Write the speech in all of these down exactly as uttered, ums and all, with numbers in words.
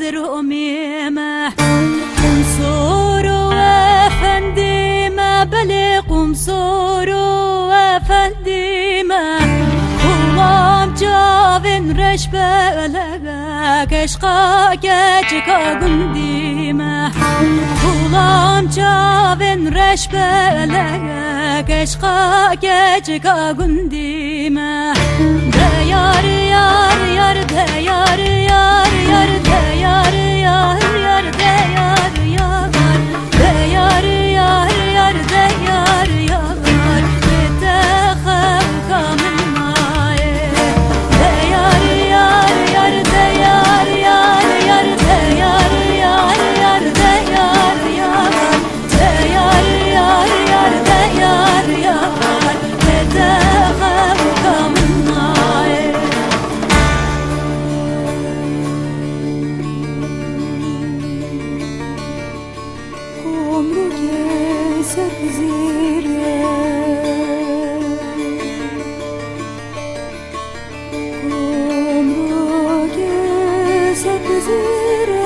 روميمه قمصورو efendime beli قمصورو efendime kullam cavin reşbelege keşka geçka gündime kullam cavin reşbelege keşka geçka gündime de yar yar yar de yar yar yar de yar yar yar de yar yar de yar yar yar de yar yar de khaka min maye de yar yar yar de yar yar yar de yar yar yar de yar yar de yar yar yar de yar yar de khaka min maye umru keser zire umru keser zire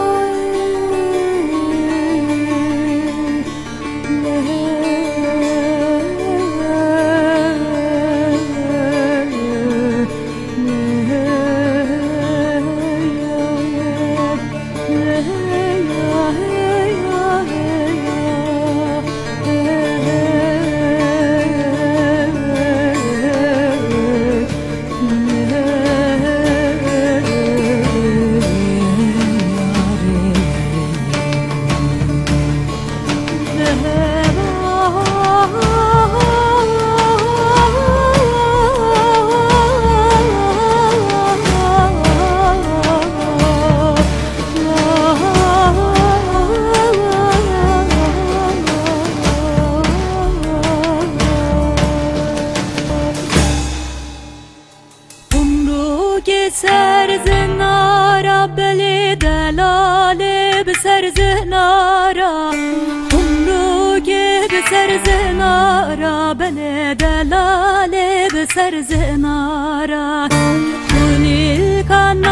Ser zinara beli delali bser zinara umru ki bser zinara beli delali bser zinara kulil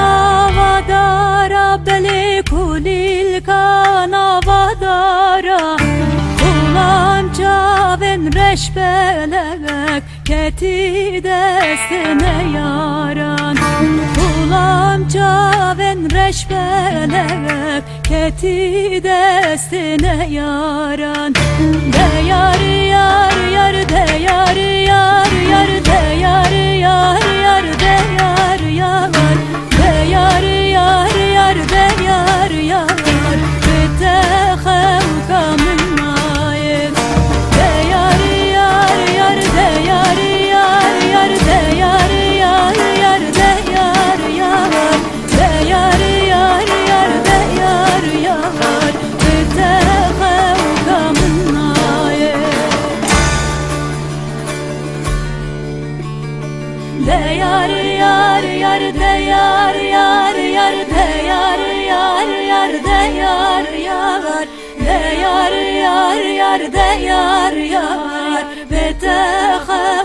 kanavadara beli kulil kanavadara ulan çavin reşbelek keti destine yaran ulan çavin reşbelek keti destine yaran de yar yar yar de yar yar yar de yar yar yar de yar yar de yar yar yar de yar yar de khawka min mayin de yar yar yar de yar yar yar de yar yar yar de yar yar de yar yar yar de yar yar de khawka min mayin de yar yar yar de yar yar yar de yar yar yar de yar yar de yar yar yar de yar yar